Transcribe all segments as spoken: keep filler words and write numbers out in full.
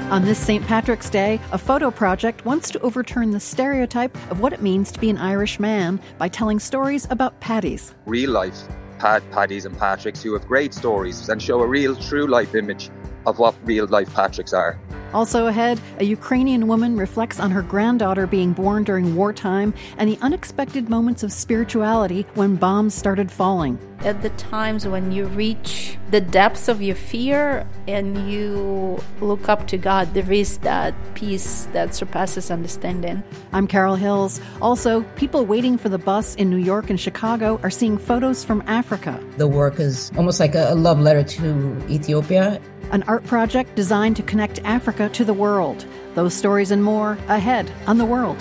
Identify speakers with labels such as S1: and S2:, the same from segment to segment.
S1: On this Saint Patrick's Day, a photo project wants to overturn the stereotype of what it means to be an Irish man by telling stories about paddies.
S2: Real life pad, paddies and Patricks who have great stories and show a real true life image of what real life Patricks are.
S1: Also ahead, a Ukrainian woman reflects on her granddaughter being born during wartime and the unexpected moments of spirituality when bombs started falling.
S3: At the times when you reach the depths of your fear and you look up to God, there is that peace that surpasses understanding.
S1: I'm Carol Hills. Also, people waiting for the bus in New York and Chicago are seeing photos from Africa.
S4: The work is almost like a love letter to Ethiopia.
S1: An art project designed to connect Africa to the world. Those stories and more ahead on The World.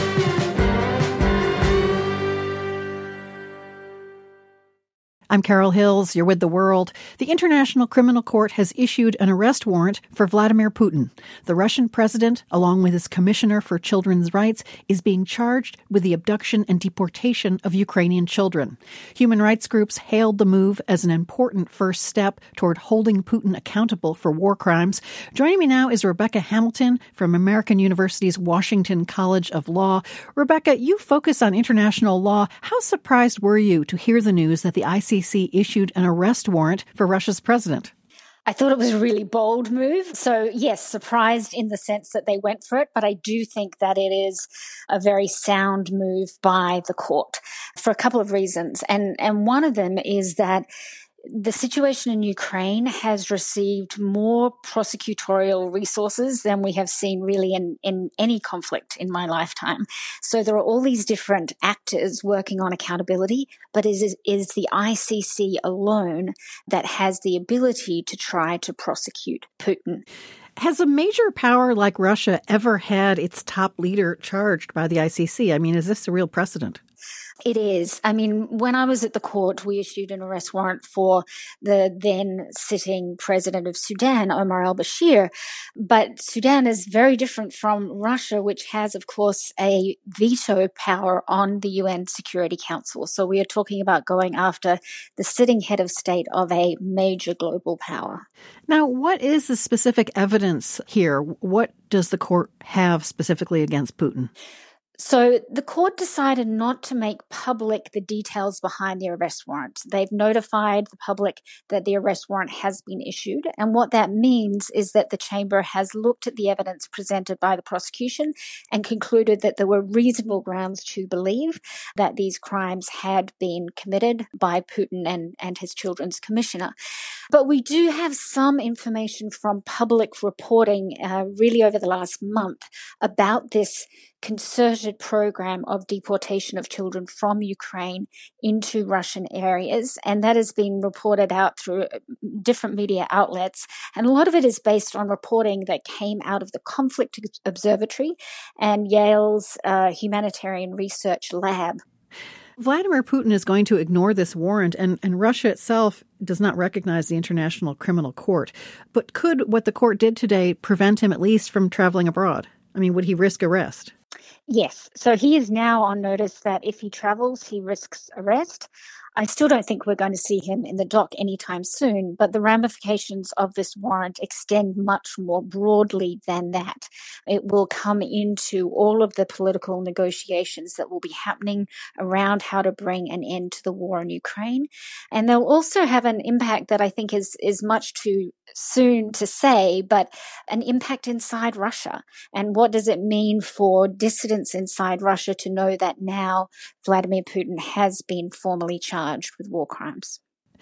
S1: I'm Carol Hills. You're with The World. The International Criminal Court has issued an arrest warrant for Vladimir Putin. The Russian president, along with his commissioner for children's rights, is being charged with the abduction and deportation of Ukrainian children. Human rights groups hailed the move as an important first step toward holding Putin accountable for war crimes. Joining me now is Rebecca Hamilton from American University's Washington College of Law. Rebecca, you focus on international law. How surprised were you to hear the news that the I C C issued an arrest warrant for Russia's president?
S5: I thought it was a really bold move. So, yes, surprised in the sense that they went for it, but I do think that it is a very sound move by the court for a couple of reasons. And, and one of them is that the situation in Ukraine has received more prosecutorial resources than we have seen really in, in any conflict in my lifetime. So there are all these different actors working on accountability, but it is, is the I C C alone that has the ability to try to prosecute Putin.
S1: Has a major power like Russia ever had its top leader charged by the I C C? I mean, is this a real precedent?
S5: It is. I mean, when I was at the court, we issued an arrest warrant for the then sitting president of Sudan, Omar al-Bashir. But Sudan is very different from Russia, which has, of course, a veto power on the U N Security Council. So we are talking about going after the sitting head of state of a major global power.
S1: Now, what is the specific evidence here? What does the court have specifically against Putin?
S5: So the court decided not to make public the details behind the arrest warrant. They've notified the public that the arrest warrant has been issued. And what that means is that the chamber has looked at the evidence presented by the prosecution and concluded that there were reasonable grounds to believe that these crimes had been committed by Putin and, and his children's commissioner. But we do have some information from public reporting uh, really over the last month about this concerted program of deportation of children from Ukraine into Russian areas. And that has been reported out through different media outlets. And a lot of it is based on reporting that came out of the Conflict Observatory and Yale's uh, Humanitarian Research Lab.
S1: Vladimir Putin is going to ignore this warrant, and, and Russia itself does not recognize the International Criminal Court. But could what the court did today prevent him at least from traveling abroad? I mean, would he risk arrest?
S5: Yes. So he is now on notice that if he travels, he risks arrest. I still don't think we're going to see him in the dock anytime soon, but the ramifications of this warrant extend much more broadly than that. It will come into all of the political negotiations that will be happening around how to bring an end to the war in Ukraine. And they'll also have an impact that I think is, is much too soon to say, but an impact inside Russia. And what does it mean for dissidents inside Russia to know that now Vladimir Putin has been formally charged with war crimes?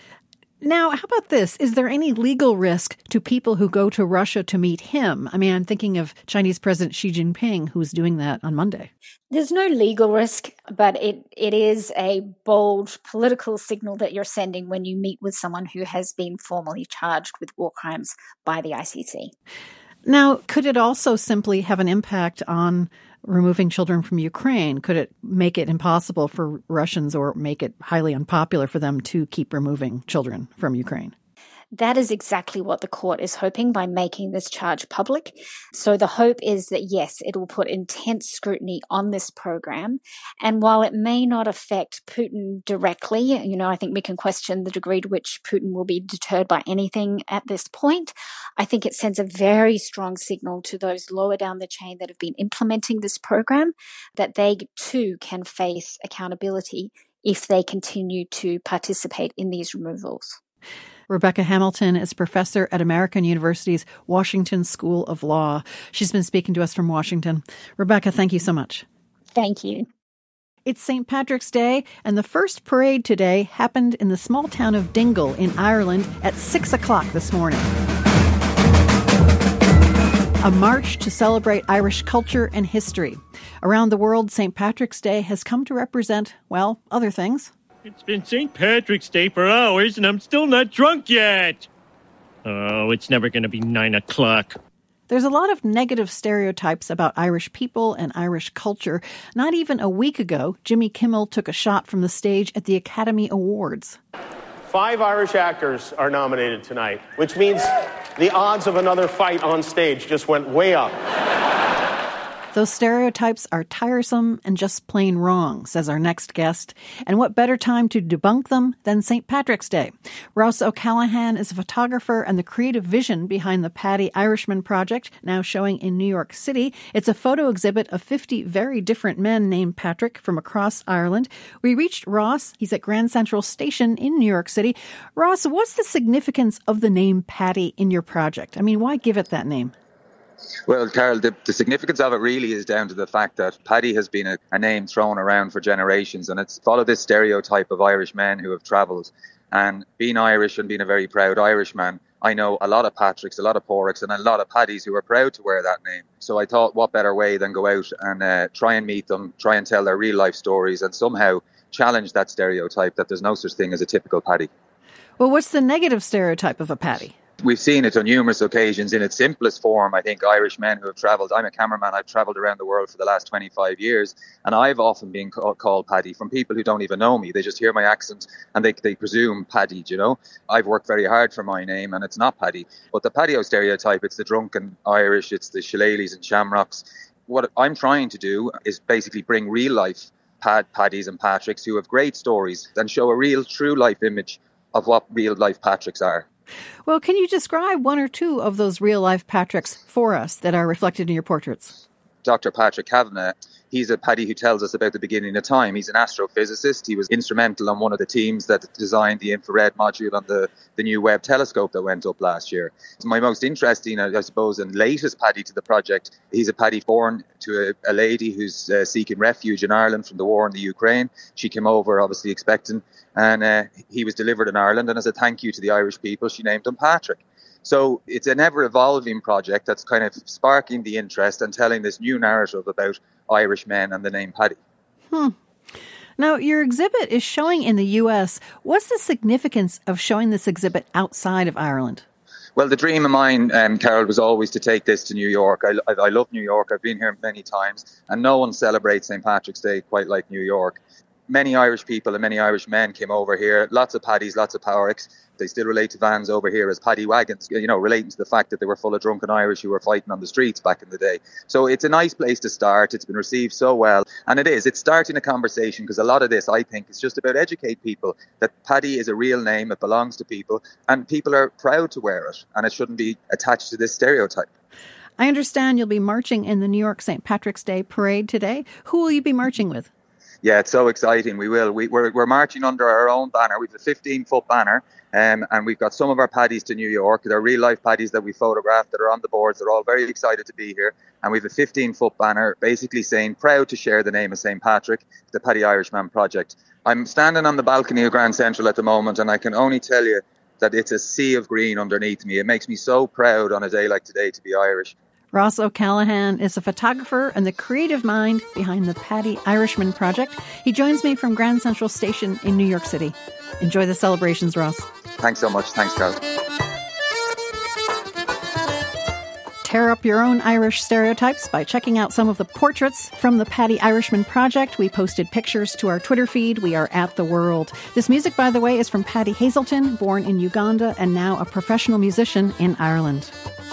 S1: Now, how about this? Is there any legal risk to people who go to Russia to meet him? I mean, I'm thinking of Chinese President Xi Jinping, who's doing that on Monday.
S5: There's no legal risk, but it, it is a bold political signal that you're sending when you meet with someone who has been formally charged with war crimes by the I C C.
S1: Now, could it also simply have an impact on removing children from Ukraine? Could it make it impossible for Russians or make it highly unpopular for them to keep removing children from Ukraine?
S5: That is exactly what the court is hoping by making this charge public. So the hope is that, yes, it will put intense scrutiny on this program. And while it may not affect Putin directly, you know, I think we can question the degree to which Putin will be deterred by anything at this point. I think it sends a very strong signal to those lower down the chain that have been implementing this program that they too can face accountability if they continue to participate in these removals.
S1: Rebecca Hamilton is professor at American University's Washington School of Law. She's been speaking to us from Washington. Rebecca, thank you so much.
S5: Thank you.
S1: It's Saint Patrick's Day, and the first parade today happened in the small town of Dingle in Ireland at six o'clock this morning. A march to celebrate Irish culture and history. Around the world, Saint Patrick's Day has come to represent, well, other things.
S6: It's been Saint Patrick's Day for hours, and I'm still not drunk yet. Oh, it's never going to be nine o'clock.
S1: There's a lot of negative stereotypes about Irish people and Irish culture. Not even a week ago, Jimmy Kimmel took a shot from the stage at the Academy Awards.
S7: Five Irish actors are nominated tonight, which means the odds of another fight on stage just went way up.
S1: Those stereotypes are tiresome and just plain wrong, says our next guest. And what better time to debunk them than Saint Patrick's Day? Ross O'Callaghan is a photographer and the creative vision behind the Paddy Irishman project, now showing in New York City. It's a photo exhibit of fifty very different men named Patrick from across Ireland. We reached Ross. He's at Grand Central Station in New York City. Ross, what's the significance of the name Paddy in your project? I mean, why give it that name?
S2: Well, Carol, the, the significance of it really is down to the fact that Paddy has been a, a name thrown around for generations, and it's followed this stereotype of Irish men who have travelled. And being Irish and being a very proud Irishman, I know a lot of Patricks, a lot of Porricks, and a lot of Paddys who are proud to wear that name. So I thought, what better way than go out and uh, try and meet them, try and tell their real life stories, and somehow challenge that stereotype that there's no such thing as a typical Paddy.
S1: Well, what's the negative stereotype of a Paddy?
S2: We've seen it on numerous occasions in its simplest form. I think Irish men who have travelled, I'm a cameraman, I've travelled around the world for the last twenty-five years, and I've often been call, called Paddy from people who don't even know me. They just hear my accent and they, they presume Paddy, you know. I've worked very hard for my name and it's not Paddy. But the Paddy-o stereotype, it's the drunken Irish, it's the shillelaghs and shamrocks. What I'm trying to do is basically bring real life Pad, Paddys and Patricks who have great stories and show a real true life image of what real life Patricks are.
S1: Well, can you describe one or two of those real-life Patricks for us that are reflected in your portraits?
S2: Doctor Patrick Kavanagh, he's a Paddy who tells us about the beginning of time. He's an astrophysicist. He was instrumental on one of the teams that designed the infrared module on the, the new Webb telescope that went up last year. My most interesting, I suppose, and latest Paddy to the project, he's a Paddy born to a, a lady who's uh, seeking refuge in Ireland from the war in the Ukraine. She came over, obviously expecting, and uh, he was delivered in Ireland. And as a thank you to the Irish people, she named him Patrick. So it's an ever-evolving project that's kind of sparking the interest and telling this new narrative about Irish men and the name Paddy.
S1: Hmm. Now, your exhibit is showing in the U S. What's the significance of showing this exhibit outside of Ireland?
S2: Well, the dream of mine, um, Carol, was always to take this to New York. I, I, I love New York. I've been here many times, and no one celebrates Saint Patrick's Day quite like New York. Many Irish people and many Irish men came over here. Lots of Paddys, lots of Porricks. They still relate to vans over here as Paddy wagons, you know, relating to the fact that they were full of drunken Irish who were fighting on the streets back in the day. So it's a nice place to start. It's been received so well. And it is. It's starting a conversation because a lot of this, I think, is just about educate people that Paddy is a real name. It belongs to people and people are proud to wear it. And it shouldn't be attached to this stereotype.
S1: I understand you'll be marching in the New York Saint Patrick's Day parade today. Who will you be marching with?
S2: Yeah, it's so exciting. We will. We, we're, we're marching under our own banner. We have a fifteen-foot banner, um, and we've got some of our Paddys to New York. They're real-life Paddys that we photographed that are on the boards. They're all very excited to be here. And we have a fifteen-foot banner basically saying, proud to share the name of Saint Patrick, the Paddy Irishman project. I'm standing on the balcony of Grand Central at the moment, and I can only tell you that it's a sea of green underneath me. It makes me so proud on a day like today to be Irish.
S1: Ross O'Callaghan is a photographer and the creative mind behind the Paddy Irishman project. He joins me from Grand Central Station in New York City. Enjoy the celebrations, Ross.
S2: Thanks so much. Thanks, Carl.
S1: tear up your own Irish stereotypes by checking out some of the portraits from the Paddy Irishman Project. We posted pictures to our Twitter feed. We are at The World. This music, by the way, is from Paddy Hazelton, born in Uganda and now a professional musician in Ireland.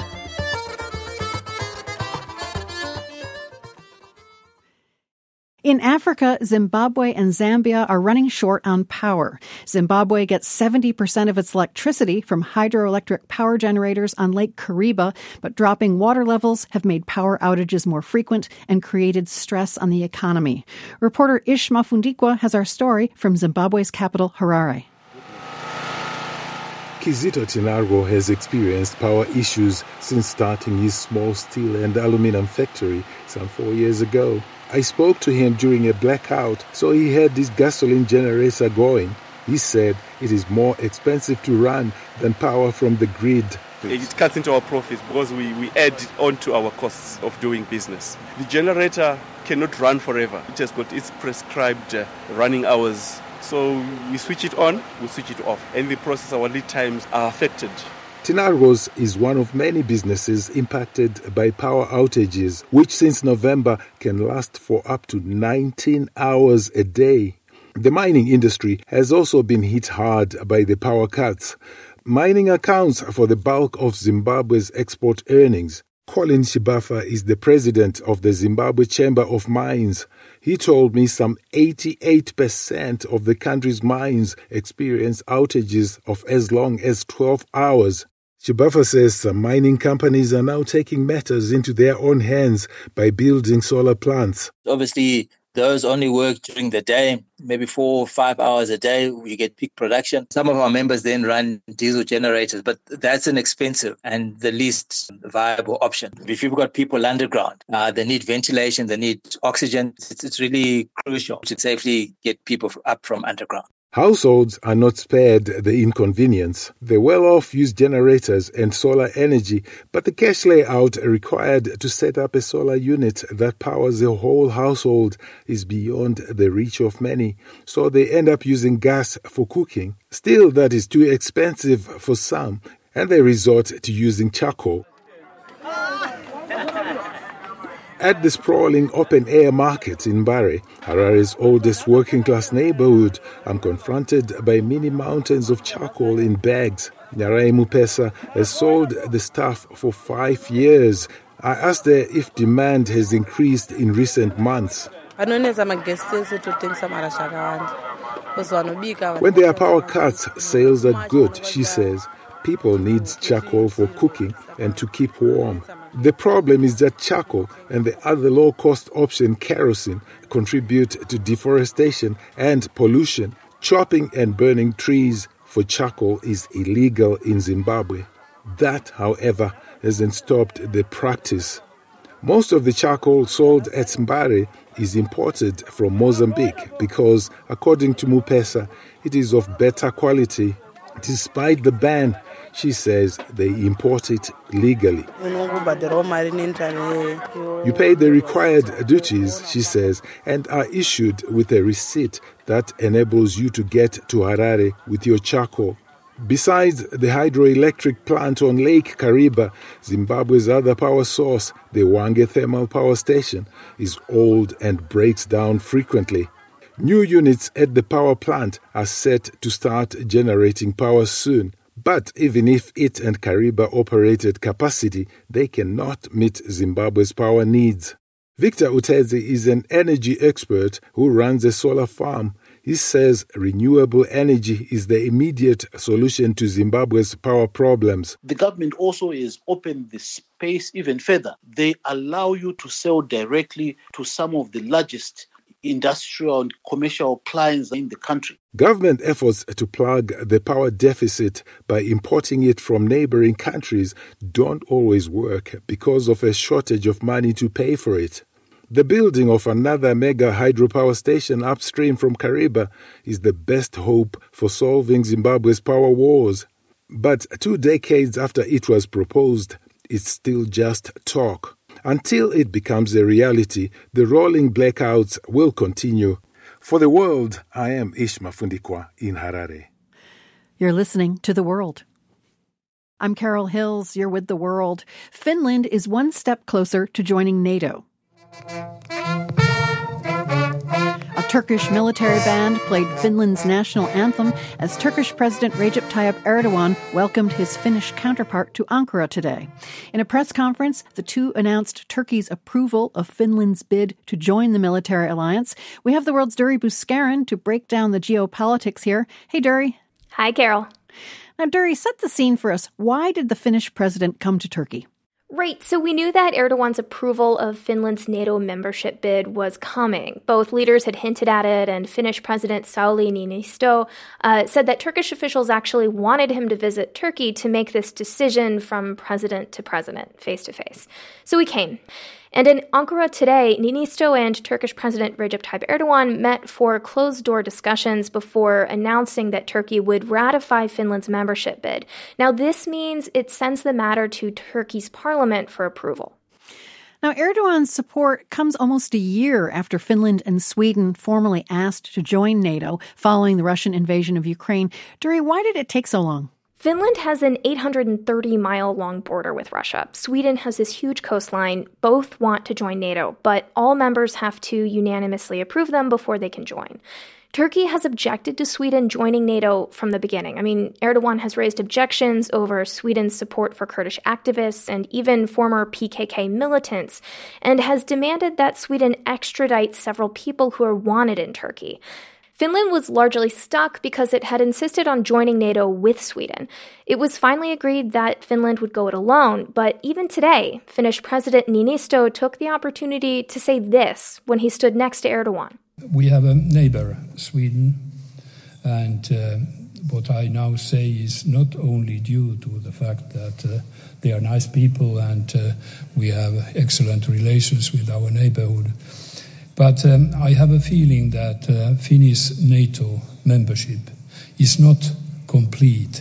S1: In Africa, Zimbabwe and Zambia are running short on power. Zimbabwe gets seventy percent of its electricity from hydroelectric power generators on Lake Kariba, but dropping water levels have made power outages more frequent and created stress on the economy. Reporter Ish Mafundikwa has our story from Zimbabwe's capital, Harare.
S8: Kizito Tinargo has experienced power issues since starting his small steel and aluminum factory some four years ago. I spoke to him during a blackout, so he had his gasoline generator going. He said it is more expensive to run than power from the grid.
S9: It cuts into our profits because we, we add on to our costs of doing business. The generator cannot run forever. It has got its prescribed uh, running hours. So we switch it on, we switch it off. And in the process, our lead times are affected.
S8: Tinargo's is one of many businesses impacted by power outages, which since November can last for up to nineteen hours a day. The mining industry has also been hit hard by the power cuts. Mining accounts for the bulk of Zimbabwe's export earnings. Colin Shibafa is the president of the Zimbabwe Chamber of Mines. He told me some eighty-eight percent of the country's mines experience outages of as long as twelve hours. Shibafa says some mining companies are now taking matters into their own hands by building solar plants.
S10: Obviously, those only work during the day, maybe four or five hours a day. We get peak production. Some of our members then run diesel generators, but that's inexpensive and the least viable option. If you've got people underground, uh, they need ventilation, they need oxygen. It's, it's really crucial to safely get people up from underground.
S8: Households are not spared the inconvenience. The well-off use generators and solar energy, but the cash layout required to set up a solar unit that powers a whole household is beyond the reach of many, so they end up using gas for cooking. Still, that is too expensive for some, and they resort to using charcoal. At the sprawling open-air market in Mbare, Harare's oldest working-class neighborhood, I'm confronted by many mountains of charcoal in bags. Nyarai Mupesa has sold the stuff for five years. I asked her if demand has increased in recent months. When there are power cuts, sales are good, she says. People need charcoal for cooking and to keep warm. The problem is that charcoal and the other low-cost option, kerosene, contribute to deforestation and pollution. Chopping and burning trees for charcoal is illegal in Zimbabwe. That, however, hasn't stopped the practice. Most of the charcoal sold at Mbare is imported from Mozambique because, according to Mupesa, it is of better quality. Despite the ban, she says they import it legally. You pay the required duties, she says, and are issued with a receipt that enables you to get to Harare with your charcoal. Besides the hydroelectric plant on Lake Kariba, Zimbabwe's other power source, the Hwange Thermal Power Station, is old and breaks down frequently. New units at the power plant are set to start generating power soon. But even if it and Kariba operate at capacity, they cannot meet Zimbabwe's power needs. Victor Utezi is an energy expert who runs a solar farm. He says renewable energy is the immediate solution to Zimbabwe's power problems.
S11: The government also has opened the space even further. They allow you to sell directly to some of the largest industrial and commercial clients in the country.
S8: Government efforts to plug the power deficit by importing it from neighboring countries don't always work because of a shortage of money to pay for it. The building of another mega hydropower station upstream from Kariba is the best hope for solving Zimbabwe's power woes. But two decades after it was proposed, it's still just talk. Until it becomes a reality, the rolling blackouts will continue. For The World, I am Ish Mafundikwa in Harare.
S1: You're listening to The World. I'm Carol Hills. You're with The World. Finland is one step closer to joining NATO. A Turkish military band played Finland's national anthem as Turkish President Recep Tayyip Erdogan welcomed his Finnish counterpart to Ankara today. In a press conference, the two announced Turkey's approval of Finland's bid to join the military alliance. We have the world's Duri Buskarin to break down the geopolitics here. Hey, Duri.
S12: Hi, Carol.
S1: Now, Duri, set the scene for us. Why did the Finnish president come to Turkey?
S12: Right, so we knew that Erdogan's approval of Finland's NATO membership bid was coming. Both leaders had hinted at it, and Finnish President Sauli Niinisto uh, said that Turkish officials actually wanted him to visit Turkey to make this decision from president to president, face to face. So he came. And in Ankara today, Niinisto and Turkish President Recep Tayyip Erdogan met for closed-door discussions before announcing that Turkey would ratify Finland's membership bid. Now, this means it sends the matter to Turkey's parliament for approval.
S1: Now, Erdogan's support comes almost a year after Finland and Sweden formally asked to join NATO following the Russian invasion of Ukraine. Duri, why did it take so long?
S12: Finland has an eight hundred thirty mile long border with Russia. Sweden has this huge coastline. Both want to join NATO, but all members have to unanimously approve them before they can join. Turkey has objected to Sweden joining NATO from the beginning. I mean, Erdogan has raised objections over Sweden's support for Kurdish activists and even former P K K militants, and has demanded that Sweden extradite several people who are wanted in Turkey. Finland was largely stuck because it had insisted on joining NATO with Sweden. It was finally agreed that Finland would go it alone, but even today, Finnish President Niinisto took the opportunity to say this when he stood next to Erdogan.
S13: We have a neighbor, Sweden, and uh, what I now say is not only due to the fact that uh, they are nice people and uh, we have excellent relations with our neighborhood, but um, I have a feeling that uh, Finnish NATO membership is not complete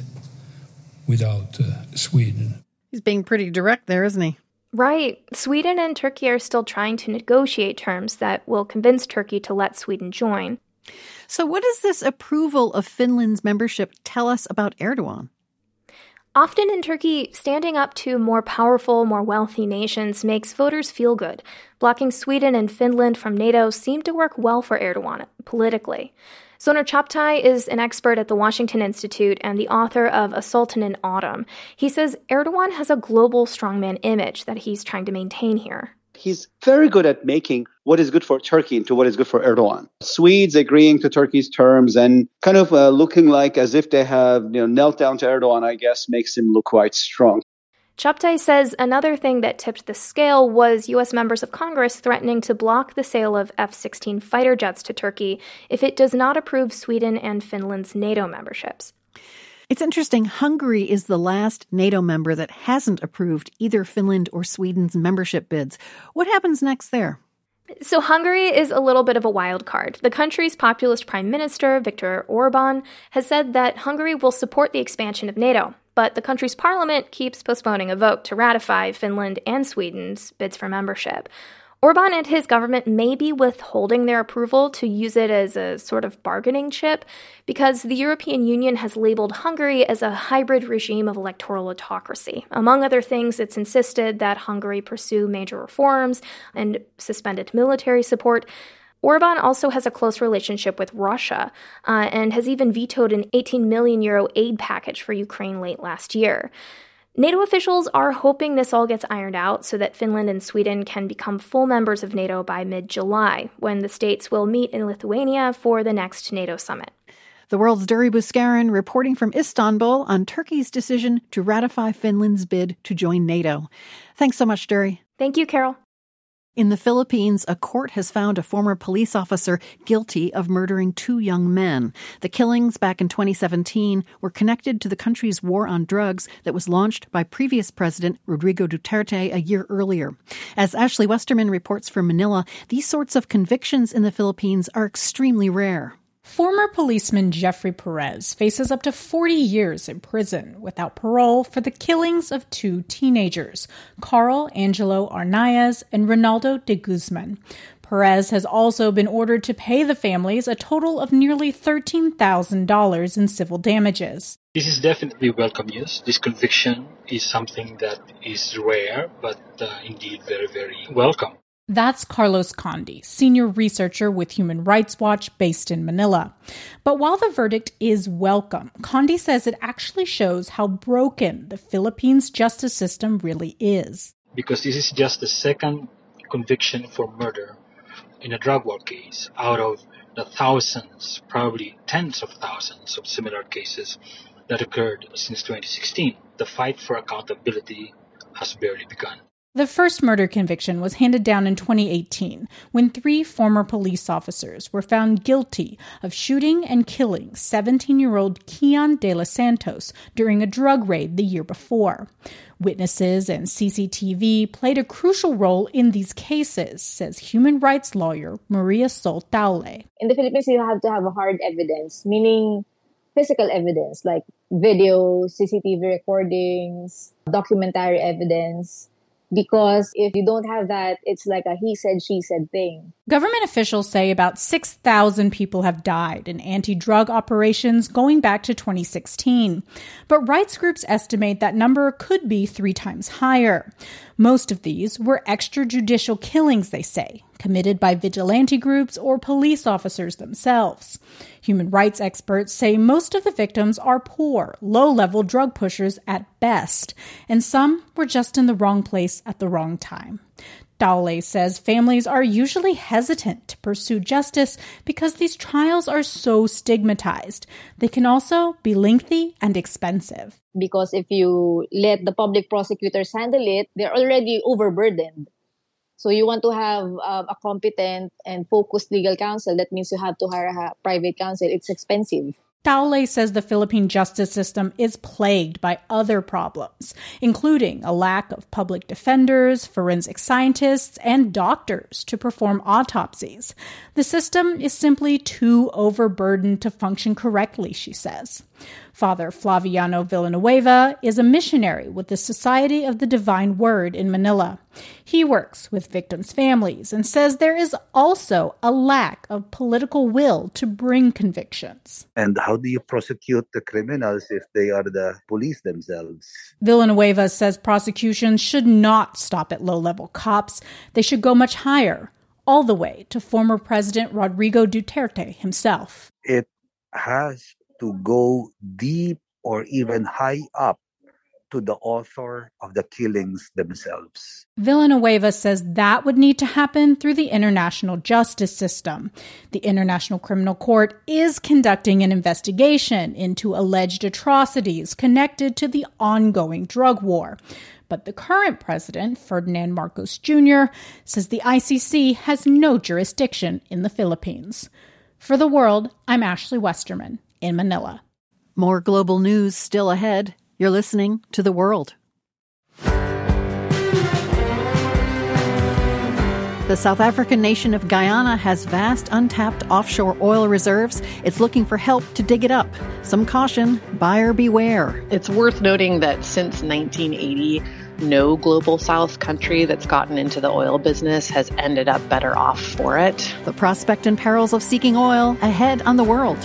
S13: without uh, Sweden.
S1: He's being pretty direct there, isn't he?
S12: Right. Sweden and Turkey are still trying to negotiate terms that will convince Turkey to let Sweden join.
S1: So what does this approval of Finland's membership tell us about Erdogan?
S12: Often in Turkey, standing up to more powerful, more wealthy nations makes voters feel good. Blocking Sweden and Finland from NATO seemed to work well for Erdogan politically. Soner Çaptay is an expert at the Washington Institute and the author of A Sultan in Autumn. He says Erdogan has a global strongman image that he's trying to maintain here.
S14: He's very good at making what is good for Turkey into what is good for Erdogan. Swedes agreeing to Turkey's terms and kind of uh, looking like as if they have you know, knelt down to Erdogan, I guess, makes him look quite strong.
S12: Çaptay says another thing that tipped the scale was U S members of Congress threatening to block the sale of F sixteen fighter jets to Turkey if it does not approve Sweden and Finland's NATO memberships.
S1: It's interesting, Hungary is the last NATO member that hasn't approved either Finland or Sweden's membership bids. What happens next there?
S12: So Hungary is a little bit of a wild card. The country's populist prime minister, Viktor Orban, has said that Hungary will support the expansion of NATO, but the country's parliament keeps postponing a vote to ratify Finland and Sweden's bids for membership. Orban and his government may be withholding their approval to use it as a sort of bargaining chip because the European Union has labeled Hungary as a hybrid regime of electoral autocracy. Among other things, it's insisted that Hungary pursue major reforms and suspended military support. Orban also has a close relationship with Russia uh, and has even vetoed an eighteen million euro aid package for Ukraine late last year. NATO officials are hoping this all gets ironed out so that Finland and Sweden can become full members of NATO by mid-July, when the states will meet in Lithuania for the next NATO summit.
S1: The world's Duri Buskarin reporting from Istanbul on Turkey's decision to ratify Finland's bid to join NATO. Thanks so much, Duri.
S12: Thank you, Carol.
S1: In the Philippines, a court has found a former police officer guilty of murdering two young men. The killings back in twenty seventeen were connected to the country's war on drugs that was launched by previous President Rodrigo Duterte a year earlier. As Ashley Westerman reports from Manila, these sorts of convictions in the Philippines are extremely rare.
S15: Former policeman Jeffrey Perez faces up to forty years in prison without parole for the killings of two teenagers, Carl Angelo Arnaiz and Ronaldo de Guzman. Perez has also been ordered to pay the families a total of nearly thirteen thousand dollars in civil damages.
S16: This is definitely welcome news. This conviction is something that is rare, but uh, indeed very, very welcome.
S15: That's Carlos Conde, senior researcher with Human Rights Watch based in Manila. But while the verdict is welcome, Conde says it actually shows how broken the Philippines justice system really is.
S16: Because this is just the second conviction for murder in a drug war case out of the thousands, probably tens of thousands of similar cases that occurred since twenty sixteen. The fight for accountability has barely begun.
S15: The first murder conviction was handed down in twenty eighteen when three former police officers were found guilty of shooting and killing seventeen-year-old Kian De Los Santos during a drug raid the year before. Witnesses and C C T V played a crucial role in these cases, says human rights lawyer Maria Sol Taule.
S17: In the Philippines, you have to have a hard evidence, meaning physical evidence like video, C C T V recordings, documentary evidence. Because if you don't have that, it's like a he said, she said thing.
S15: Government officials say about six thousand people have died in anti-drug operations going back to twenty sixteen. But rights groups estimate that number could be three times higher. Most of these were extrajudicial killings, they say, committed by vigilante groups or police officers themselves. Human rights experts say most of the victims are poor, low-level drug pushers at best, and some were just in the wrong place at the wrong time. Taule says families are usually hesitant to pursue justice because these trials are so stigmatized. They can also be lengthy and expensive.
S17: Because if you let the public prosecutors handle it, they're already overburdened. So you want to have uh, a competent and focused legal counsel. That means you have to hire a private counsel. It's expensive.
S15: Taule says the Philippine justice system is plagued by other problems, including a lack of public defenders, forensic scientists, and doctors to perform autopsies. The system is simply too overburdened to function correctly, she says. Father Flaviano Villanueva is a missionary with the Society of the Divine Word in Manila. He works with victims' families and says there is also a lack of political will to bring convictions.
S18: And how do you prosecute the criminals if they are the police themselves?
S15: Villanueva says prosecutions should not stop at low-level cops. They should go much higher, all the way to former President Rodrigo Duterte himself.
S18: It has to go deep or even high up to the author of the killings themselves.
S15: Villanueva says that would need to happen through the international justice system. The International Criminal Court is conducting an investigation into alleged atrocities connected to the ongoing drug war. But the current president, Ferdinand Marcos Junior, says the I C C has no jurisdiction in the Philippines. For The World, I'm Ashley Westerman in Manila.
S1: More global news still ahead. You're listening to The World. The South African nation of Guyana has vast untapped offshore oil reserves. It's looking for help to dig it up. Some caution, buyer beware.
S19: It's worth noting that since nineteen eighty, no global south country that's gotten into the oil business has ended up better off for it.
S1: The prospect and perils of seeking oil ahead on The World.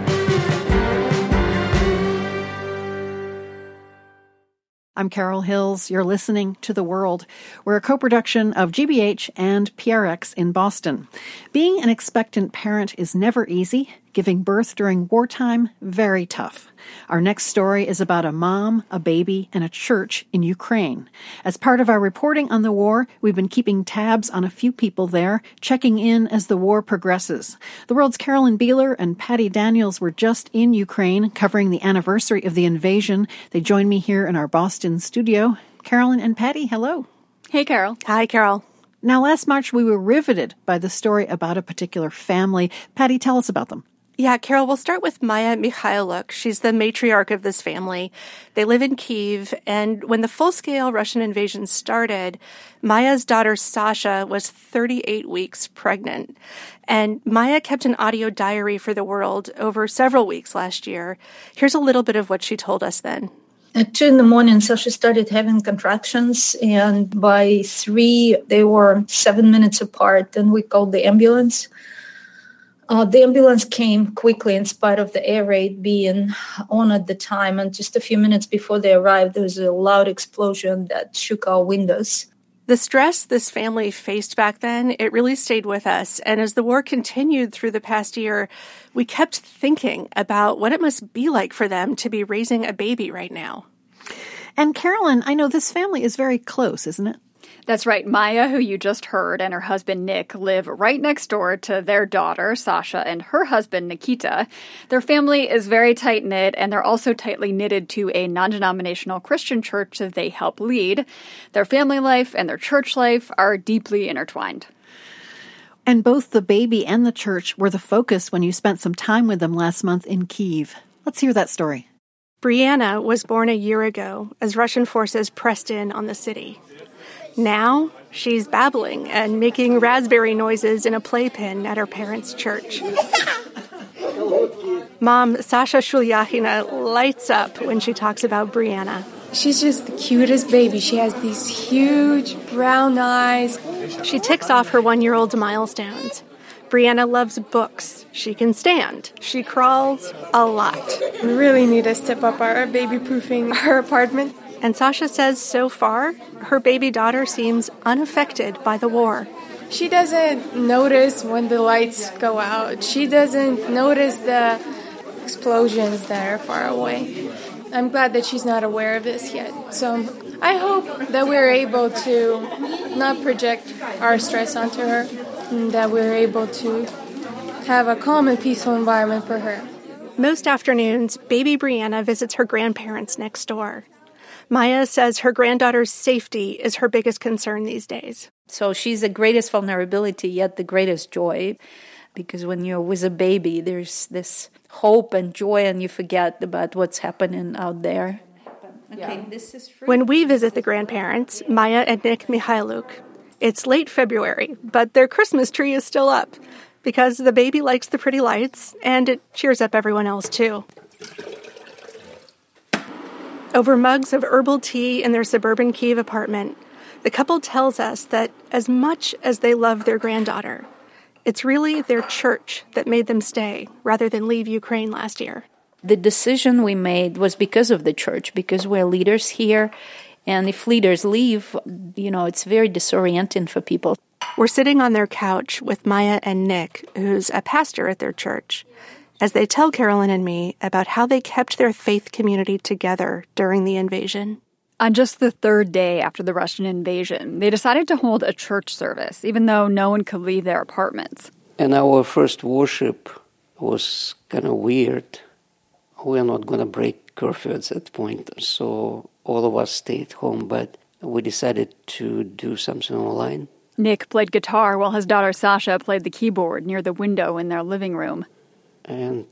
S1: I'm Carol Hills. You're listening to The World. We're a co-production of G B H and P R X in Boston. Being an expectant parent is never easy. Giving birth during wartime, very tough. Our next story is about a mom, a baby, and a church in Ukraine. As part of our reporting on the war, we've been keeping tabs on a few people there, checking in as the war progresses. The World's Carolyn Beeler and Patty Daniels were just in Ukraine, covering the anniversary of the invasion. They join me here in our Boston studio. Carolyn and Patty, hello.
S20: Hey, Carol. Hi, Carol.
S1: Now, last March, we were riveted by the story about a particular family. Patty, tell us about them.
S20: Yeah, Carol, we'll start with Maya Mikhailuk. She's the matriarch of this family. They live in Kyiv, and when the full-scale Russian invasion started, Maya's daughter Sasha was thirty-eight weeks pregnant. And Maya kept an audio diary for The World over several weeks last year. Here's a little bit of what she told us then.
S21: At two in the morning, Sasha started having contractions, and by three, they were seven minutes apart, and we called the ambulance. Uh, the ambulance came quickly in spite of the air raid being on at the time. And just a few minutes before they arrived, there was a loud explosion that shook our windows.
S20: The stress this family faced back then, it really stayed with us. And as the war continued through the past year, we kept thinking about what it must be like for them to be raising a baby right now.
S1: And Carolyn, I know this family is very close, isn't it?
S3: That's right. Maya, who you just heard, and her husband Nick live right next door to their daughter, Sasha, and her husband, Nikita. Their family is very tight-knit, and they're also tightly knitted to a non-denominational Christian church that they help lead. Their family life and their church life are deeply intertwined.
S1: And both the baby and the church were the focus when you spent some time with them last month in Kyiv. Let's hear that story.
S20: Brianna was born a year ago as Russian forces pressed in on the city. Now, she's babbling and making raspberry noises in a playpen at her parents' church. Mom, Sasha Shulyakina, lights up when she talks about Brianna.
S22: She's just the cutest baby. She has these huge brown eyes.
S20: She ticks off her one-year-old's milestones. Brianna loves books. She can stand. She crawls a lot.
S22: We really need to step up our baby-proofing our apartment.
S20: And Sasha says so far, her baby daughter seems unaffected by the war.
S22: She doesn't notice when the lights go out. She doesn't notice the explosions that are far away. I'm glad that she's not aware of this yet. So I hope that we're able to not project our stress onto her, and that we're able to have a calm and peaceful environment for her.
S20: Most afternoons, baby Brianna visits her grandparents next door. Maya says her granddaughter's safety is her biggest concern these days.
S23: So she's the greatest vulnerability, yet the greatest joy. Because when you're with a baby, there's this hope and joy, and you forget about what's happening out there. Okay, yeah. This is free.
S20: When we visit the grandparents, Maya and Nick Mihailuk, it's late February, but their Christmas tree is still up because the baby likes the pretty lights, and it cheers up everyone else, too. Over mugs of herbal tea in their suburban Kyiv apartment, the couple tells us that as much as they love their granddaughter, it's really their church that made them stay rather than leave Ukraine last year.
S23: The decision we made was because of the church, because we're leaders here, and if leaders leave, you know, it's very disorienting for people.
S20: We're sitting on their couch with Maya and Nick, who's a pastor at their church, as they tell Carolyn and me about how they kept their faith community together during the invasion.
S3: On just the third day after the Russian invasion, they decided to hold a church service, even though no one could leave their apartments.
S24: And our first worship was kind of weird. We're not going to break curfew at that point, so all of us stayed home, but we decided to do something online.
S3: Nick played guitar while his daughter Sasha played the keyboard near the window in their living room.
S24: And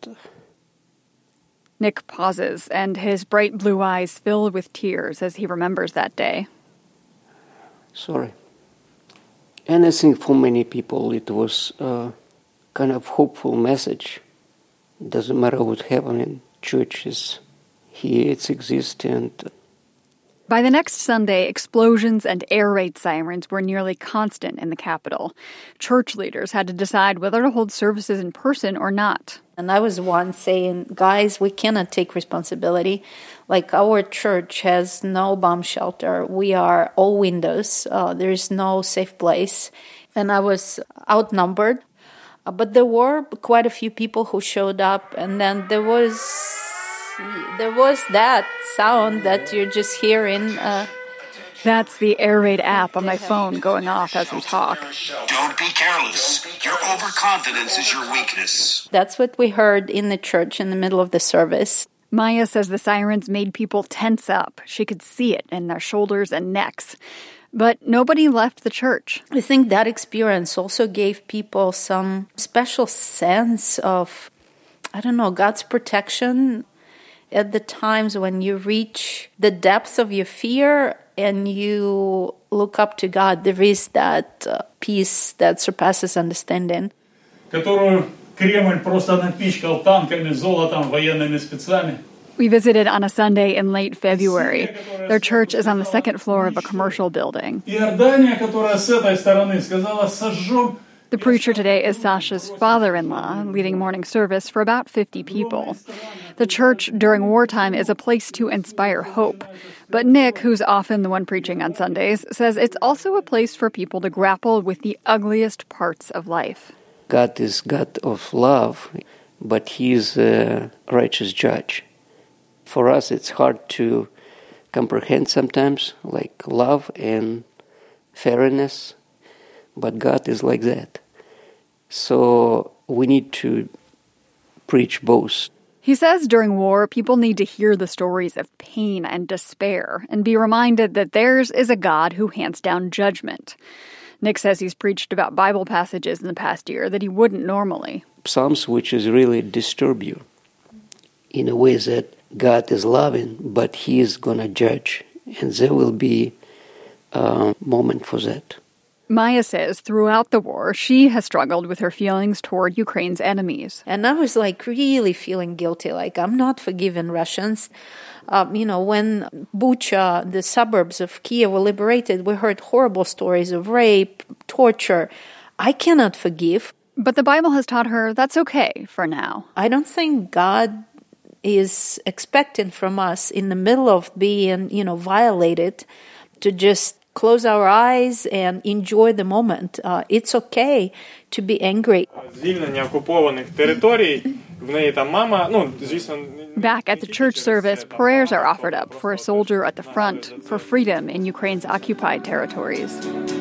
S3: Nick pauses, and his bright blue eyes fill with tears as he remembers that day.
S24: Sorry. And I think for many people it was a kind of hopeful message. It doesn't matter what happened in churches, here it exists. And
S3: by the next Sunday, explosions and air raid sirens were nearly constant in the capital. Church leaders had to decide whether to hold services in person or not.
S23: And I was one saying, guys, we cannot take responsibility. Like, our church has no bomb shelter. We are all windows. Uh, there is no safe place. And I was outnumbered. Uh, but there were quite a few people who showed up. And then there was there was that sound that you're just hearing. Uh,
S3: That's the Air Raid app on my phone going off as we talk.
S25: Don't be careless. Your overconfidence is your weakness.
S23: That's what we heard in the church in the middle of the service.
S3: Maya says the sirens made people tense up. She could see it in their shoulders and necks. But nobody left the church.
S23: I think that experience also gave people some special sense of, I don't know, God's protection. At the times when you reach the depths of your fear and you look up to God, there is that uh, peace that surpasses understanding.
S26: Которую Кремль просто напичкал танками, золотом, военными спецами.
S3: We visited on a Sunday in late February. Their church is on the second floor of a commercial building.
S26: Иордания, которая с этой стороны сказала, сожжем
S3: The preacher today is Sasha's father-in-law, leading morning service for about fifty people. The church during wartime is a place to inspire hope. But Nick, who's often the one preaching on Sundays, says it's also a place for people to grapple with the ugliest parts of life.
S24: God is God of love, but He's a righteous judge. For us, it's hard to comprehend sometimes, like love and fairness, but God is like that. So we need to preach both.
S3: He says during war, people need to hear the stories of pain and despair and be reminded that theirs is a God who hands down judgment. Nick says he's preached about Bible passages in the past year that he wouldn't normally.
S24: Psalms which is really disturb you in a way that God is loving, but He is going to judge, and there will be a moment for that.
S3: Maya says throughout the war, she has struggled with her feelings toward Ukraine's enemies.
S23: And I was like really feeling guilty, like I'm not forgiving Russians. Um, you know, when Bucha, the suburbs of Kiev, were liberated, we heard horrible stories of rape, torture. I cannot forgive.
S3: But the Bible has taught her that's okay for now.
S23: I don't think God is expecting from us in the middle of being, you know, violated to just close our eyes and enjoy the moment. Uh, it's okay to be angry.
S3: Back at the church service, prayers are offered up for a soldier at the front for freedom in Ukraine's occupied territories.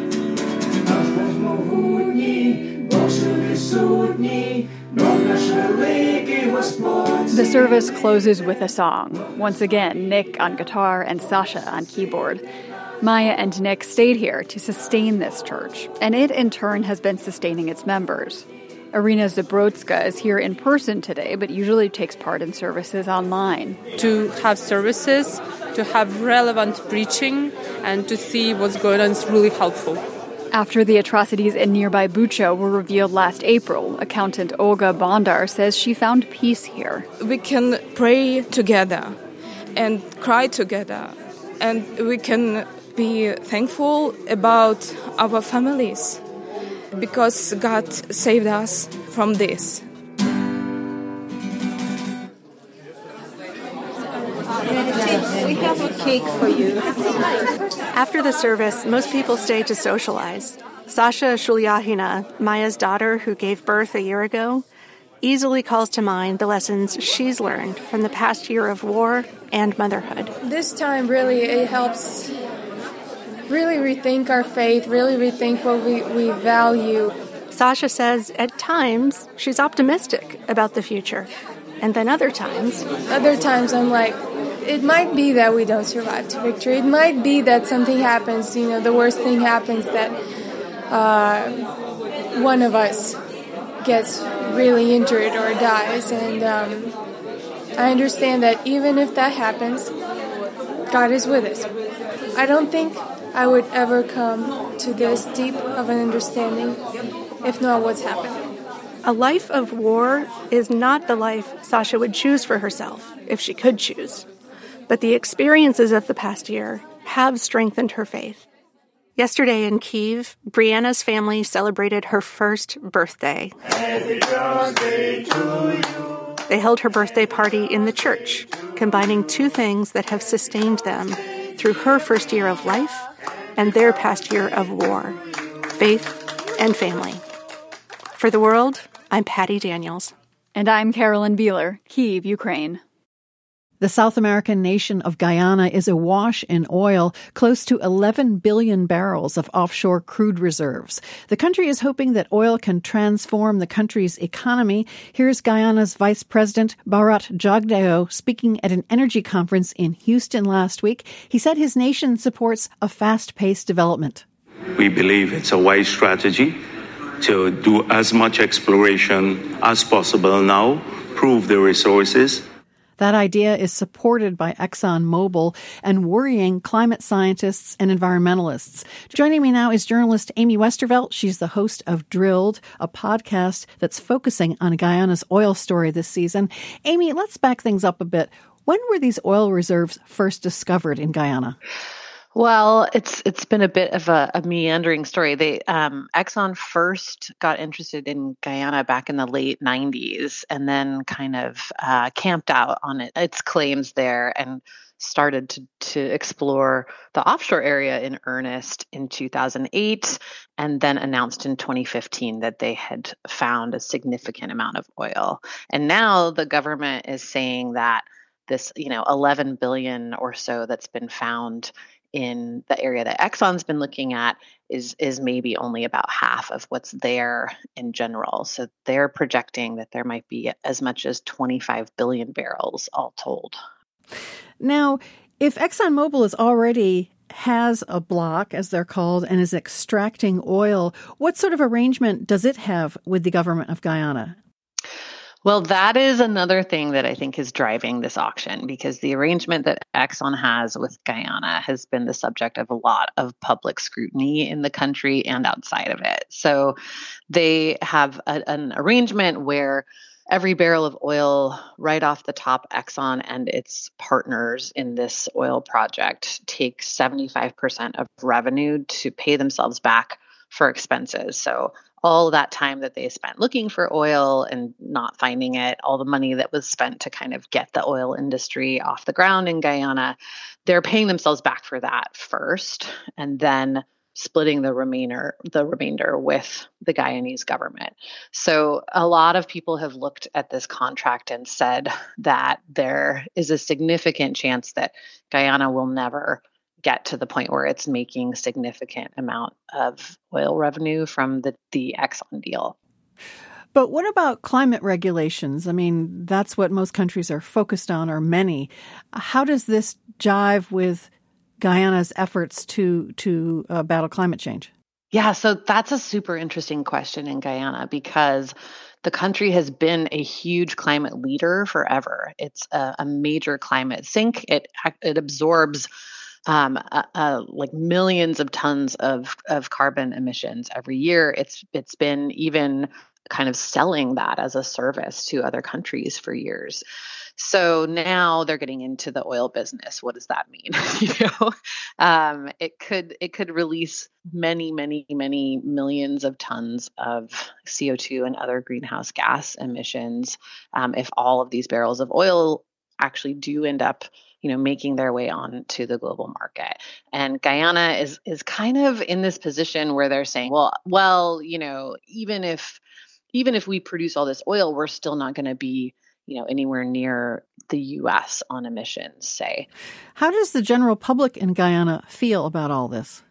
S3: The service closes with a song. Once again, Nick on guitar and Sasha on keyboard. Maya and Nick stayed here to sustain this church, and it in turn has been sustaining its members. Irina Zabrodska is here in person today, but usually takes part in services online.
S2: To have services, to have relevant preaching, and to see what's going on is really helpful.
S3: After the atrocities in nearby Bucha were revealed last April, accountant Olga Bondar says she found peace here.
S2: We can pray together and cry together, and we can be thankful about our families because God saved us from this.
S4: We have a cake for you.
S20: After the service, most people stay to socialize. Sasha Shulyahina, Maya's daughter who gave birth a year ago, easily calls to mind the lessons she's learned from the past year of war and motherhood.
S22: This time really it helps really rethink our faith, really rethink what we, we value.
S20: Sasha says at times she's optimistic about the future. And then other times...
S22: Other times I'm like, it might be that we don't survive to victory. It might be that something happens, you know, the worst thing happens, that uh, one of us gets really injured or dies. And um, I understand that even if that happens, God is with us. I don't think I would ever come to this deep of an understanding if not what's happened.
S20: A life of war is not the life Sasha would choose for herself, if she could choose. But the experiences of the past year have strengthened her faith. Yesterday in Kyiv, Brianna's family celebrated her first birthday. Happy birthday to you. They held her birthday party in the church, combining two things that have sustained them through her first year of life and their past year of war, faith and family. For The World, I'm Patty Daniels.
S3: And I'm Carolyn Beeler, Kyiv, Ukraine.
S1: The South American nation of Guyana is awash in oil, close to eleven billion barrels of offshore crude reserves. The country is hoping that oil can transform the country's economy. Here's Guyana's Vice President Bharat Jagdeo speaking at an energy conference in Houston last week. He said his nation supports a fast-paced development.
S5: We believe it's a wise strategy to do as much exploration as possible now, prove the resources.
S1: That idea is supported by ExxonMobil and worrying climate scientists and environmentalists. Joining me now is journalist Amy Westervelt. She's the host of Drilled, a podcast that's focusing on Guyana's oil story this season. Amy, let's back things up a bit. When were these oil reserves first discovered in Guyana?
S19: Well, it's it's been a bit of a, a meandering story. They um, Exxon first got interested in Guyana back in the late nineties, and then kind of uh, camped out on it, its claims there, and started to to explore the offshore area in earnest in two thousand eight, and then announced in twenty fifteen that they had found a significant amount of oil. And now the government is saying that this, you know, eleven billion or so that's been found in the area that Exxon's been looking at is is maybe only about half of what's there in general. So they're projecting that there might be as much as twenty-five billion barrels all told.
S1: Now, if ExxonMobil is already has a block, as they're called, and is extracting oil, what sort of arrangement does it have with the government of Guyana?
S19: Well, that is another thing that I think is driving this auction, because the arrangement that Exxon has with Guyana has been the subject of a lot of public scrutiny in the country and outside of it. So they have a, an arrangement where every barrel of oil right off the top, Exxon and its partners in this oil project take seventy-five percent of revenue to pay themselves back for expenses. So all that time that they spent looking for oil and not finding it, all the money that was spent to kind of get the oil industry off the ground in Guyana, they're paying themselves back for that first, and then splitting the remainder, the remainder with the Guyanese government. So a lot of people have looked at this contract and said that there is a significant chance that Guyana will never get to the point where it's making significant amount of oil revenue from the, the Exxon deal.
S1: But what about climate regulations? I mean, that's what most countries are focused on, or many. How does this jive with Guyana's efforts to to uh, battle climate change?
S19: Yeah, so that's a super interesting question in Guyana, because the country has been a huge climate leader forever. It's a, a major climate sink. It it absorbs um, uh, uh, like millions of tons of of carbon emissions every year. It's it's been even kind of selling that as a service to other countries for years. So now they're getting into the oil business. What does that mean? you know, um, it could it could release many, many, many millions of tons of C O two and other greenhouse gas emissions um, if all of these barrels of oil actually do end up, you know, making their way on to the global market. And Guyana is is kind of in this position where they're saying, well, well, you know, even if even if we produce all this oil, we're still not going to be, you know, anywhere near the U S on emissions, say.
S1: How does the general public in Guyana feel about all this?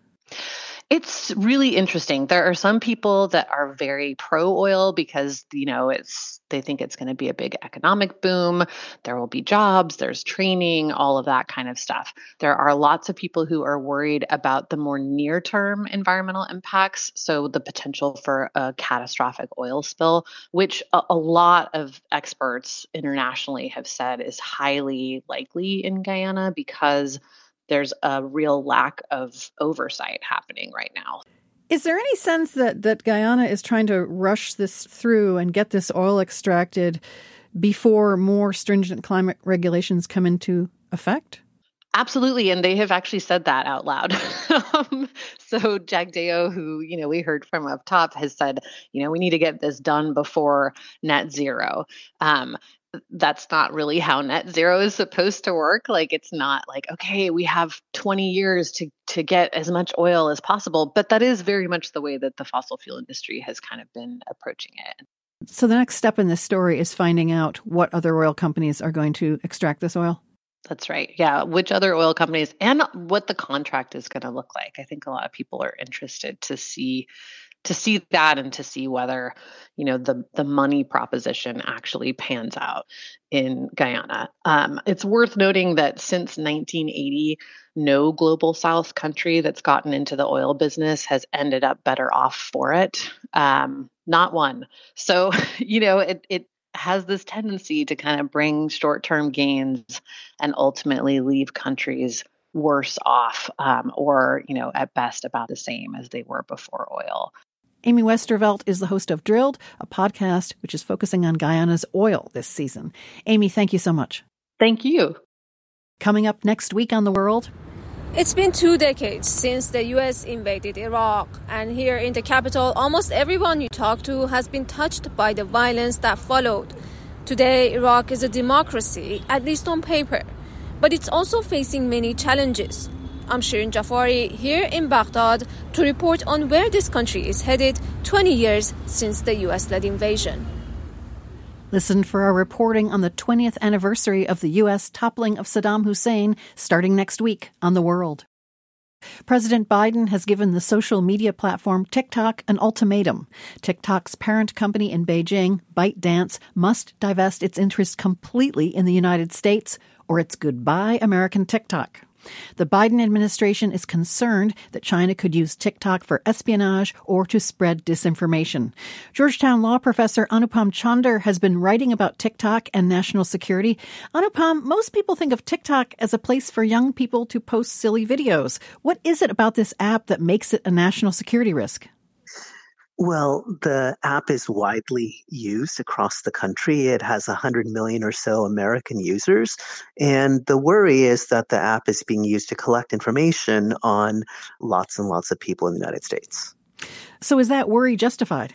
S19: It's really interesting. There are some people that are very pro-oil because, you know, it's they think it's going to be a big economic boom. There will be jobs, there's training, all of that kind of stuff. There are lots of people who are worried about the more near-term environmental impacts, so the potential for a catastrophic oil spill, which a, a lot of experts internationally have said is highly likely in Guyana because there's a real lack of oversight happening right now.
S1: Is there any sense that, that Guyana is trying to rush this through and get this oil extracted before more stringent climate regulations come into effect?
S19: Absolutely. And they have actually said that out loud. um, so Jagdeo, who, you know, we heard from up top, has said, you know, we need to get this done before net zero. Um, That's not really how net zero is supposed to work. Like, it's not like, okay, we have twenty years to, to get as much oil as possible. But that is very much the way that the fossil fuel industry has kind of been approaching it.
S1: So the next step in this story is finding out what other oil companies are going to extract this oil?
S19: That's right. Yeah. Which other oil companies and what the contract is going to look like. I think a lot of people are interested to see to see that and to see whether, you know, the, the money proposition actually pans out in Guyana. Um, it's worth noting that since nineteen eighty, no global South country that's gotten into the oil business has ended up better off for it. Um, not one. So, you know, it, it has this tendency to kind of bring short-term gains and ultimately leave countries worse off um, or, you know, at best about the same as they were before oil.
S1: Amy Westervelt is the host of Drilled, a podcast which is focusing on Guyana's oil this season. Amy, thank you so much.
S19: Thank you.
S1: Coming up next week on The World.
S6: It's been two decades since the U S invaded Iraq, and here in the capital, almost everyone you talk to has been touched by the violence that followed. Today, Iraq is a democracy, at least on paper, but it's also facing many challenges. I'm Shirin Jafari here in Baghdad to report on where this country is headed twenty years since the U S-led invasion.
S1: Listen for our reporting on the twentieth anniversary of the U S toppling of Saddam Hussein starting next week on The World. President Biden has given the social media platform TikTok an ultimatum. TikTok's parent company in Beijing, ByteDance, must divest its interest completely in the United States, or it's goodbye American TikTok. The Biden administration is concerned that China could use TikTok for espionage or to spread disinformation. Georgetown law professor Anupam Chandar has been writing about TikTok and national security. Anupam, most people think of TikTok as a place for young people to post silly videos. What is it about this app that makes it a national security risk?
S7: Well, the app is widely used across the country. It has one hundred million or so American users. And the worry is that the app is being used to collect information on lots and lots of people in the United States.
S1: So is that worry justified?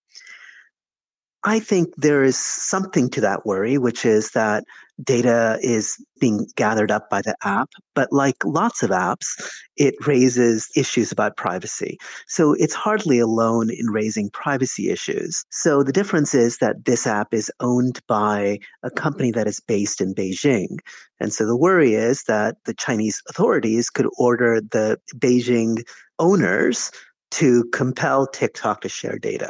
S7: I think there is something to that worry, which is that data is being gathered up by the app. But like lots of apps, it raises issues about privacy. So it's hardly alone in raising privacy issues. So the difference is that this app is owned by a company that is based in Beijing. And so the worry is that the Chinese authorities could order the Beijing owners to compel TikTok to share data.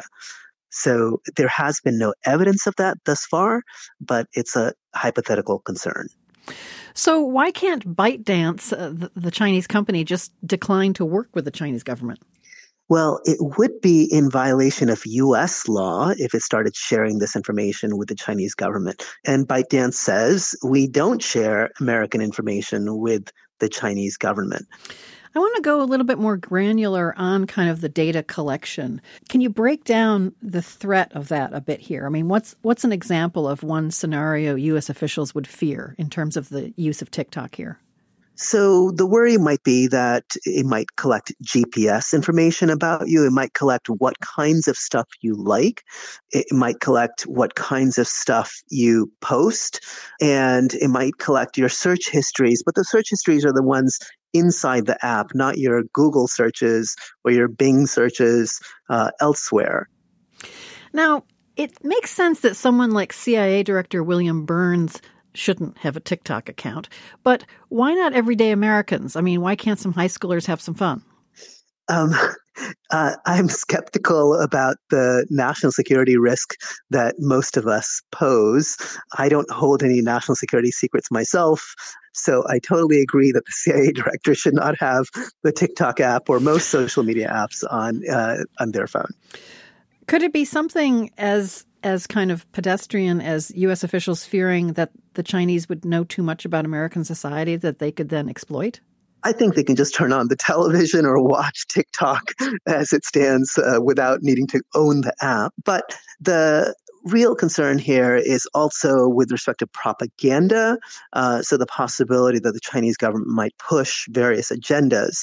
S7: So there has been no evidence of that thus far, but it's a hypothetical concern.
S1: So why can't ByteDance, uh, the, the Chinese company, just decline to work with the Chinese government?
S7: Well, it would be in violation of U S law if it started sharing this information with the Chinese government. And ByteDance says we don't share American information with the Chinese government.
S1: I want to go a little bit more granular on kind of the data collection. Can you break down the threat of that a bit here? I mean, what's what's an example of one scenario U S officials would fear in terms of the use of TikTok here?
S7: So the worry might be that it might collect G P S information about you. It might collect what kinds of stuff you like. It might collect what kinds of stuff you post. And it might collect your search histories. But the search histories are the ones inside the app, not your Google searches or your Bing searches uh, elsewhere.
S1: Now, it makes sense that someone like C I A Director William Burns shouldn't have a TikTok account. But why not everyday Americans? I mean, why can't some high schoolers have some fun?
S7: Um, uh, I'm skeptical about the national security risk that most of us pose. I don't hold any national security secrets myself. So I totally agree that the C I A director should not have the TikTok app or most social media apps on uh, on their phone.
S1: Could it be something as as kind of pedestrian as U S officials fearing that the Chinese would know too much about American society that they could then exploit?
S7: I think they can just turn on the television or watch TikTok as it stands uh, without needing to own the app. But the real concern here is also with respect to propaganda. Uh, so the possibility that the Chinese government might push various agendas.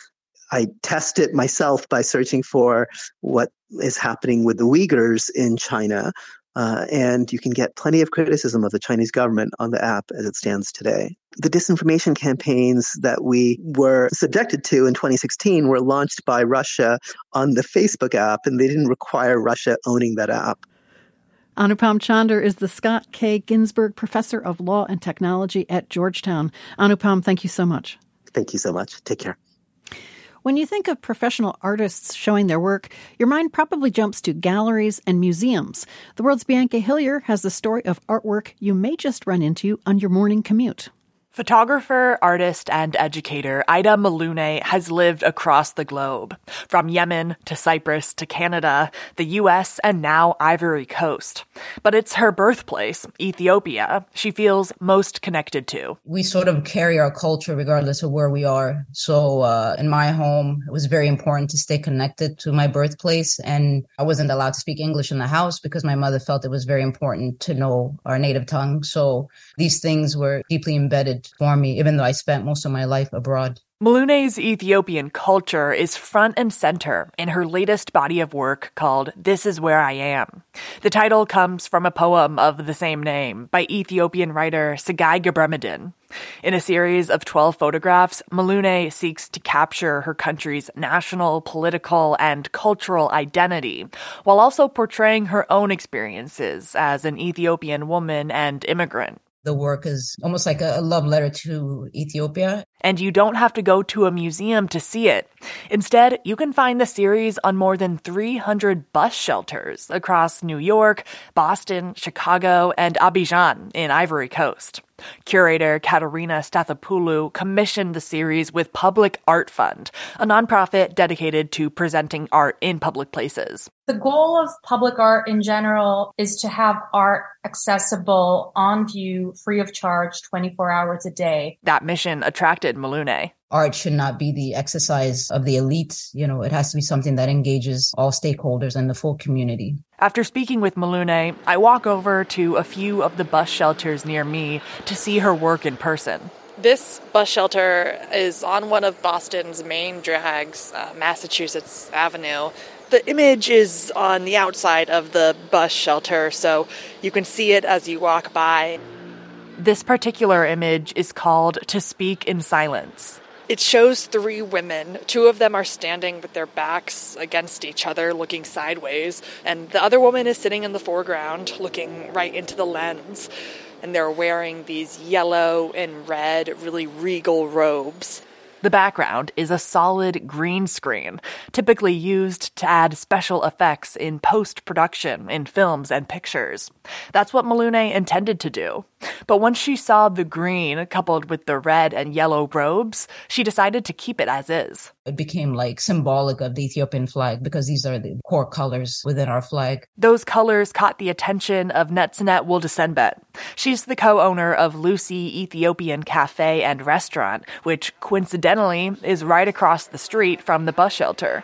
S7: I test it myself by searching for what is happening with the Uyghurs in China. Uh, and you can get plenty of criticism of the Chinese government on the app as it stands today. The disinformation campaigns that we were subjected to in twenty sixteen were launched by Russia on the Facebook app, and they didn't require Russia owning that app.
S1: Anupam Chandar is the Scott K. Ginsburg Professor of Law and Technology at Georgetown. Anupam, thank you so much.
S7: Thank you so much. Take care.
S1: When you think of professional artists showing their work, your mind probably jumps to galleries and museums. The World's Bianca Hillier has the story of artwork you may just run into on your morning commute.
S8: Photographer, artist, and educator Ida Malune has lived across the globe, from Yemen to Cyprus to Canada, the U S, and now Ivory Coast. But it's her birthplace, Ethiopia, she feels most connected to.
S9: We sort of carry our culture regardless of where we are. So uh, in my home, it was very important to stay connected to my birthplace. And I wasn't allowed to speak English in the house because my mother felt it was very important to know our native tongue. So these things were deeply embedded for me, even though I spent most of my life abroad.
S8: Malune's Ethiopian culture is front and center in her latest body of work called This Is Where I Am. The title comes from a poem of the same name by Ethiopian writer Sagai Gebremedin. In a series of twelve photographs, Malune seeks to capture her country's national, political, and cultural identity, while also portraying her own experiences as an Ethiopian woman and immigrant.
S9: The work is almost like a love letter to Ethiopia.
S8: And you don't have to go to a museum to see it. Instead, you can find the series on more than three hundred bus shelters across New York, Boston, Chicago, and Abidjan in Ivory Coast. Curator Katerina Stathopoulou commissioned the series with Public Art Fund, a nonprofit dedicated to presenting art in public places.
S10: The goal of public art in general is to have art accessible, on view, free of charge, twenty-four hours a day.
S8: That mission attracted Malune.
S9: Art should not be the exercise of the elite. You know, it has to be something that engages all stakeholders and the full community.
S8: After speaking with Malune, I walk over to a few of the bus shelters near me to see her work in person.
S11: This bus shelter is on one of Boston's main drags, uh, Massachusetts Avenue. The image is on the outside of the bus shelter, so you can see it as you walk by.
S8: This particular image is called To Speak in Silence.
S11: It shows three women. Two of them are standing with their backs against each other, looking sideways, and the other woman is sitting in the foreground, looking right into the lens. And they're wearing these yellow and red, really regal robes.
S8: The background is a solid green screen, typically used to add special effects in post-production in films and pictures. That's what Malune intended to do. But once she saw the green coupled with the red and yellow robes, she decided to keep it as is.
S9: It became like symbolic of the Ethiopian flag because these are the core colors within our flag.
S8: Those colors caught the attention of Netzanet Woldesenbet. She's the co-owner of Lucy Ethiopian Cafe and Restaurant, which coincidentally is right across the street from the bus shelter.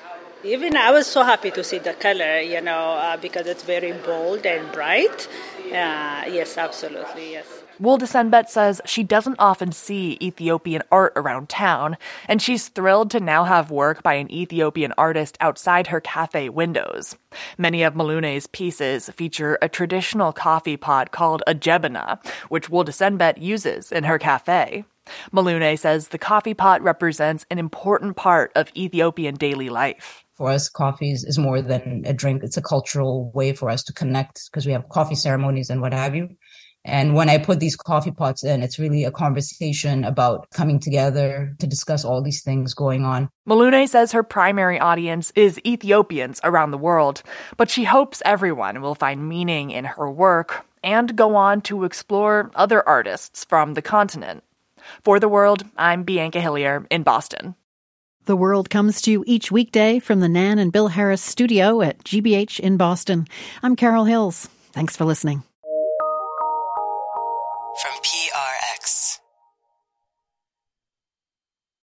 S4: Even I was so happy to see the color, you know, uh, because it's very bold and bright. Uh, yes, absolutely, yes.
S8: Woldesenbet says she doesn't often see Ethiopian art around town, and she's thrilled to now have work by an Ethiopian artist outside her cafe windows. Many of Malune's pieces feature a traditional coffee pot called a jebena, which Woldesenbet uses in her cafe. Malune says the coffee pot represents an important part of Ethiopian daily life.
S9: For us, coffee is more than a drink. It's a cultural way for us to connect because we have coffee ceremonies and what have you. And when I put these coffee pots in, it's really a conversation about coming together to discuss all these things going on.
S8: Malune says her primary audience is Ethiopians around the world, but she hopes everyone will find meaning in her work and go on to explore other artists from the continent. For The World, I'm Bianca Hillier in Boston.
S1: The World comes to you each weekday from the Nan and Bill Harris studio at G B H in Boston. I'm Carol Hills. Thanks for listening.